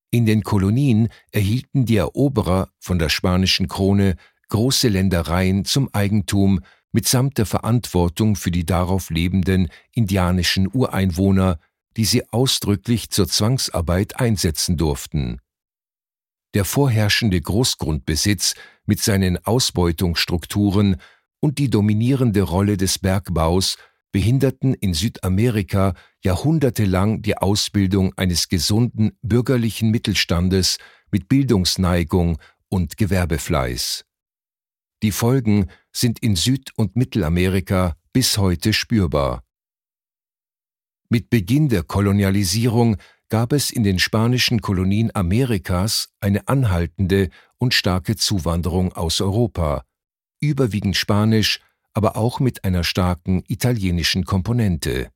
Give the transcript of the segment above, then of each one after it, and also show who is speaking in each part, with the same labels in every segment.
Speaker 1: In den Kolonien erhielten die Eroberer von der spanischen Krone große Ländereien zum Eigentum mitsamt der Verantwortung für die darauf lebenden indianischen Ureinwohner, die sie ausdrücklich zur Zwangsarbeit einsetzen durften. Der vorherrschende Großgrundbesitz mit seinen Ausbeutungsstrukturen und die dominierende Rolle des Bergbaus behinderten in Südamerika jahrhundertelang die Ausbildung eines gesunden bürgerlichen Mittelstandes mit Bildungsneigung und Gewerbefleiß. Die Folgen sind in Süd- und Mittelamerika bis heute spürbar. Mit Beginn der Kolonialisierung gab es in den spanischen Kolonien Amerikas eine anhaltende und starke Zuwanderung aus Europa, überwiegend Spanisch, aber auch mit einer starken italienischen Komponente.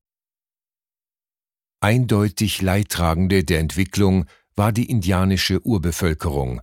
Speaker 1: Eindeutig Leidtragende der Entwicklung war die indianische Urbevölkerung.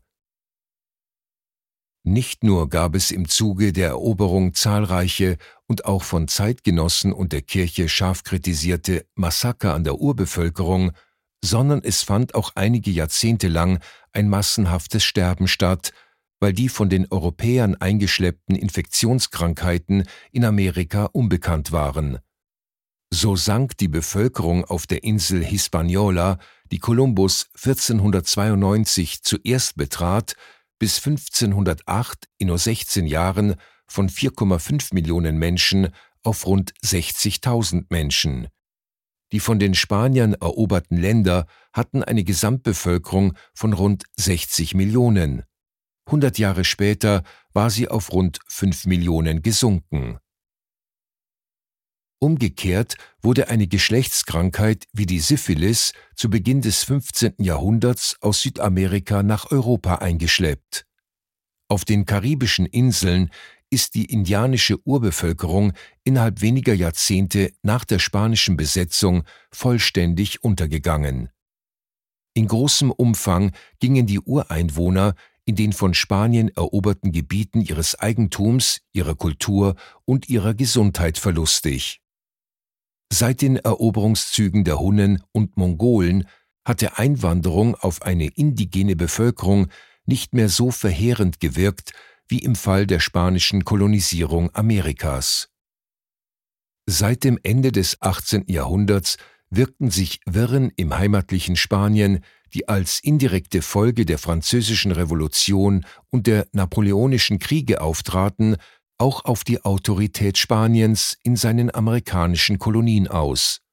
Speaker 1: Nicht nur gab es im Zuge der Eroberung zahlreiche und auch von Zeitgenossen und der Kirche scharf kritisierte Massaker an der Urbevölkerung, sondern es fand auch einige Jahrzehnte lang ein massenhaftes Sterben statt, weil die von den Europäern eingeschleppten Infektionskrankheiten in Amerika unbekannt waren. So sank die Bevölkerung auf der Insel Hispaniola, die Kolumbus 1492 zuerst betrat, bis 1508 in nur 16 Jahren von 4,5 Millionen Menschen auf rund 60.000 Menschen. Die von den Spaniern eroberten Länder hatten eine Gesamtbevölkerung von rund 60 Millionen. 100 Jahre später war sie auf rund 5 Millionen gesunken. Umgekehrt wurde eine Geschlechtskrankheit wie die Syphilis zu Beginn des 15. Jahrhunderts aus Südamerika nach Europa eingeschleppt. Auf den karibischen Inseln ist die indianische Urbevölkerung innerhalb weniger Jahrzehnte nach der spanischen Besetzung vollständig untergegangen. In großem Umfang gingen die Ureinwohner in den von Spanien eroberten Gebieten ihres Eigentums, ihrer Kultur und ihrer Gesundheit verlustig. Seit den Eroberungszügen der Hunnen und Mongolen hatte Einwanderung auf eine indigene Bevölkerung nicht mehr so verheerend gewirkt wie im Fall der spanischen Kolonisierung Amerikas. Seit dem Ende des 18. Jahrhunderts wirkten sich Wirren im heimatlichen Spanien, die als indirekte Folge der Französischen Revolution und der Napoleonischen Kriege auftraten, auch auf die Autorität Spaniens in seinen amerikanischen Kolonien aus.